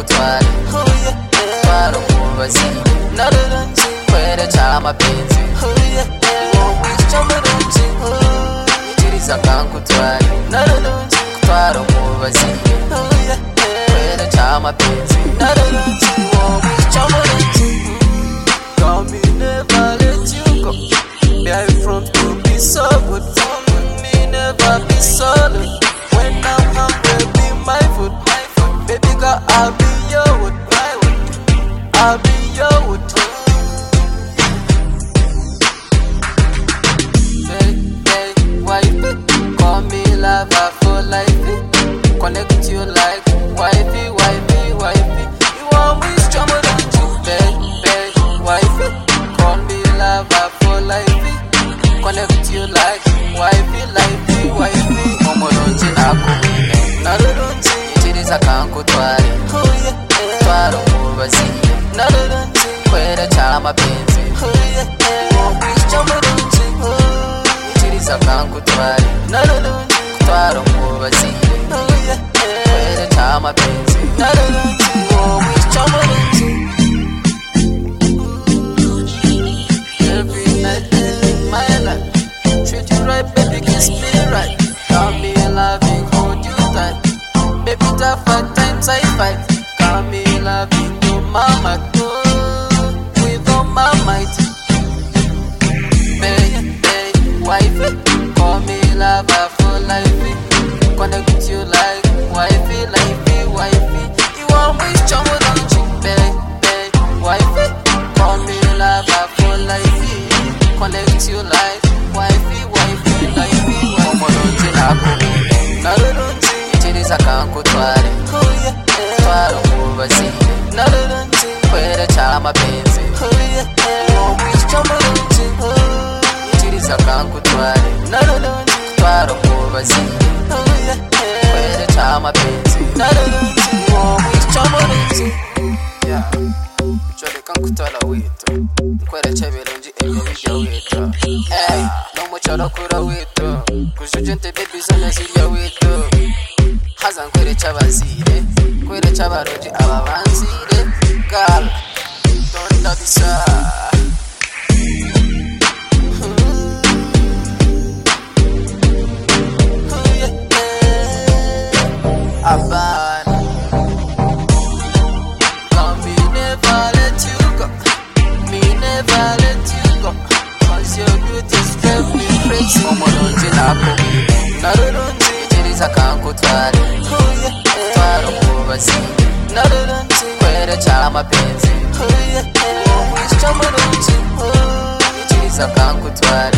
kankutware twara umubazi kwere cha mapenzi itiriza kankutware twara umubazi kwere cha mapenzi Come me never let you go. Bear from to be so good. Me never be solo. When I'm hungry, be my food. Baby girl, I'll be your wood. I'll be your wood. Hey, wifey, call me lover for life. Connect you like wifey, wifey, wifey. You always trouble don't you, wifey, call me lover for life. Connect you like wifey, lifey, wifey. Omolonji nakumine nalulunji itiriza kankutware twara umubazi kwere cha mapenzi itiriza kankutware twara umubazi kwere cha mapenzi every night in my life. Treat you right, baby, kiss me right. Call me loving, hold you tight. Baby, tough at times I fight. Call me loving, do mama, with all my might. Hey, wifey, call me lover for life. Connect you like wifey, lifey, wifey. You always trouble, don't you, wifey, call me lover for life. Connect you like wifey, wifey, lifey. Omolonji nakumine nalulunji itiriza kankutware twara umubazi kwere cha mapenzi itiriza kankutware twara umubazi kwere cha mapenzi yeah. Chole kankutwala wito kwere cha birunji ebyo bijya wito no muchara kura wito kujujente baby zona zirya wito hazan kwere cha bazire kwere cha baroji ababanzire gal donda bisa Aban Omolonji nakumine nalulunji itiriza kankutware twara umubazi kwere cha mapenzi itiriza kankutware